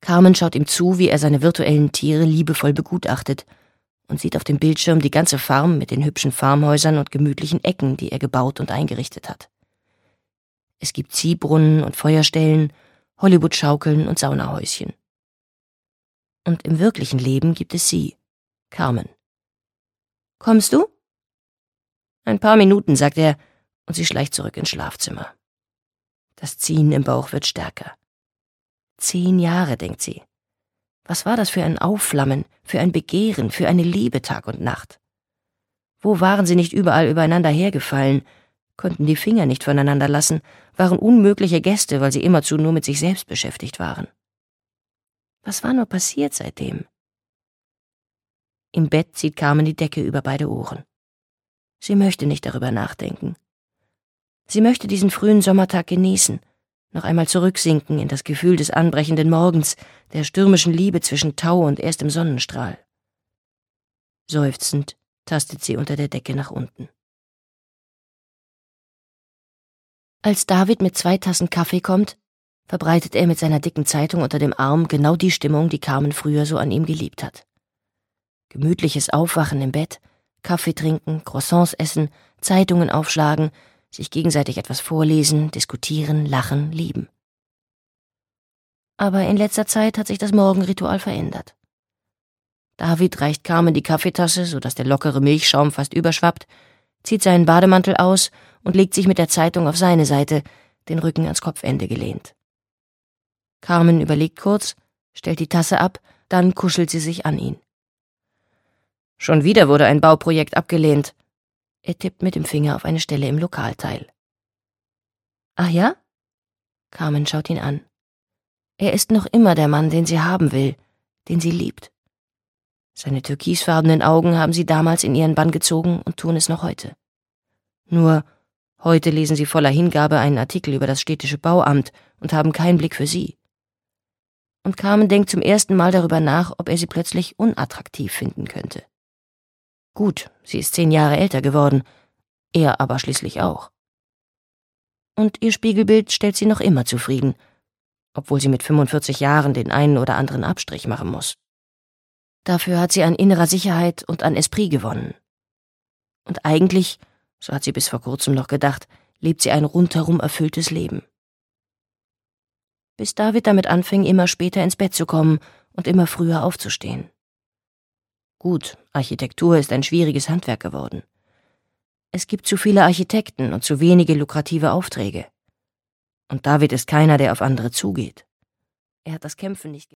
Carmen schaut ihm zu, wie er seine virtuellen Tiere liebevoll begutachtet und sieht auf dem Bildschirm die ganze Farm mit den hübschen Farmhäusern und gemütlichen Ecken, die er gebaut und eingerichtet hat. Es gibt Ziehbrunnen und Feuerstellen, Hollywood-Schaukeln und Saunahäuschen. Und im wirklichen Leben gibt es sie, Carmen. »Kommst du?« »Ein paar Minuten«, sagt er, und sie schleicht zurück ins Schlafzimmer. Das Ziehen im Bauch wird stärker. 10 Jahre, denkt sie. Was war das für ein Aufflammen, für ein Begehren, für eine Liebe Tag und Nacht? Wo waren sie nicht überall übereinander hergefallen, konnten die Finger nicht voneinander lassen, waren unmögliche Gäste, weil sie immerzu nur mit sich selbst beschäftigt waren. Was war nur passiert seitdem? Im Bett zieht Carmen die Decke über beide Ohren. Sie möchte nicht darüber nachdenken. Sie möchte diesen frühen Sommertag genießen, noch einmal zurücksinken in das Gefühl des anbrechenden Morgens, der stürmischen Liebe zwischen Tau und erstem Sonnenstrahl. Seufzend tastet sie unter der Decke nach unten. Als David mit 2 Tassen Kaffee kommt, verbreitet er mit seiner dicken Zeitung unter dem Arm genau die Stimmung, die Carmen früher so an ihm geliebt hat. Gemütliches Aufwachen im Bett, Kaffee trinken, Croissants essen, Zeitungen aufschlagen, sich gegenseitig etwas vorlesen, diskutieren, lachen, lieben. Aber in letzter Zeit hat sich das Morgenritual verändert. David reicht Carmen die Kaffeetasse, sodass der lockere Milchschaum fast überschwappt, zieht seinen Bademantel aus und legt sich mit der Zeitung auf seine Seite, den Rücken ans Kopfende gelehnt. Carmen überlegt kurz, stellt die Tasse ab, dann kuschelt sie sich an ihn. Schon wieder wurde ein Bauprojekt abgelehnt. Er tippt mit dem Finger auf eine Stelle im Lokalteil. Ach ja? Carmen schaut ihn an. Er ist noch immer der Mann, den sie haben will, den sie liebt. Seine türkisfarbenen Augen haben sie damals in ihren Bann gezogen und tun es noch heute. Nur, heute lesen sie voller Hingabe einen Artikel über das städtische Bauamt und haben keinen Blick für sie. Und Carmen denkt zum ersten Mal darüber nach, ob er sie plötzlich unattraktiv finden könnte. Gut, sie ist 10 Jahre älter geworden, er aber schließlich auch. Und ihr Spiegelbild stellt sie noch immer zufrieden, obwohl sie mit 45 Jahren den einen oder anderen Abstrich machen muss. Dafür hat sie an innerer Sicherheit und an Esprit gewonnen. Und eigentlich, so hat sie bis vor kurzem noch gedacht, lebt sie ein rundherum erfülltes Leben. Bis David damit anfing, immer später ins Bett zu kommen und immer früher aufzustehen. Gut, Architektur ist ein schwieriges Handwerk geworden. Es gibt zu viele Architekten und zu wenige lukrative Aufträge. Und David ist keiner, der auf andere zugeht. Er hat das Kämpfen nicht